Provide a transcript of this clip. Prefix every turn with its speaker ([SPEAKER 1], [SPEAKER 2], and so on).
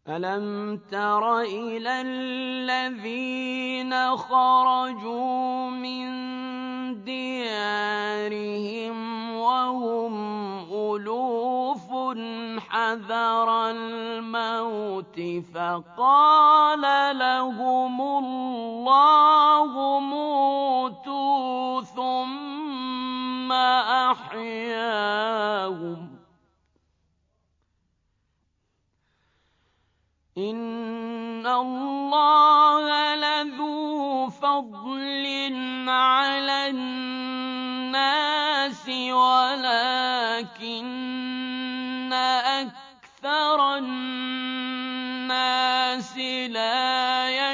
[SPEAKER 1] أَلَمْ تَرَ إِلَى الَّذِينَ خَرَجُوا مِن دِيَارِهِمْ وَهُمْ أُلُوفٌ حَذَرَ الْمَوْتِ فَقَالَ لَهُمُ اللَّهُ مُوتُوا ثُمَّ أَحْيَاهُمْ ۚ إِنَّ اللَّهَ لَذُو فَضْلٍ عَلَى النَّاسِ وَلَٰكِنَّ أَكْثَرَ النَّاسِ لَا